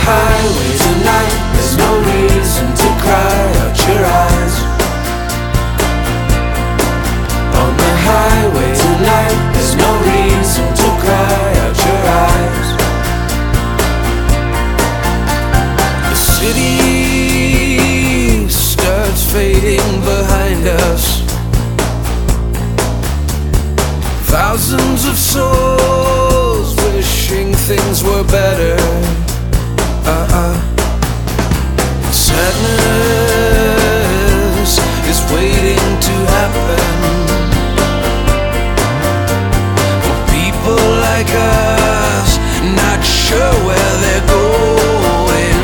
highway tonight, there's no reason to cry out your eyes. On the highway tonight, there's no reason to cry out your eyes. The city starts fading behind us. Thousands of souls wishing things were better. Sadness is waiting to happen for people like us, not sure where they're going.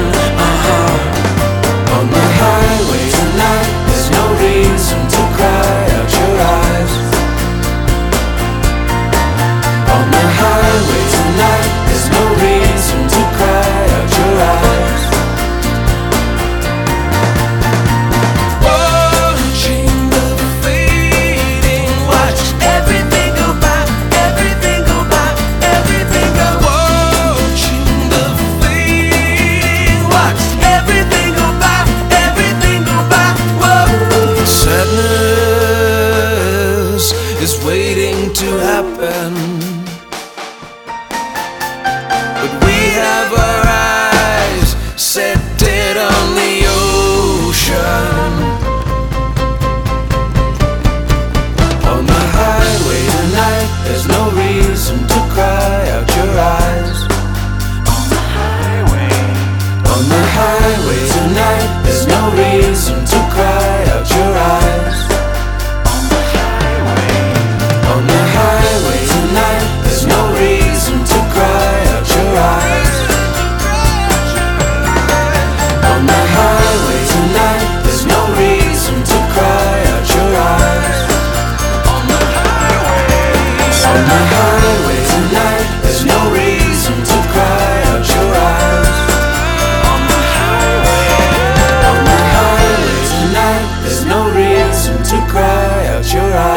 On the highway tonight, there's no reason to cry out your eyes. On the highway tonight, there's no reason to cry out your eyes. Watching the fading, watch everything go by, everything go by, everything go. Watching the fading, watch everything go by, everything go by. Whoa. Sadness is waiting to happen. But we have our eyes set dead on the ocean. On the highway tonight, there's no reason to cry out your eyes. On the highway tonight, there's no reason to cry out your eyes. On the highway tonight, there's no reason to cry out your eyes. On the highway tonight, there's no reason to cry out your eyes. On the highway tonight, there's no reason to cry out your eyes. On the highway tonight, there's no reason to cry out your eyes.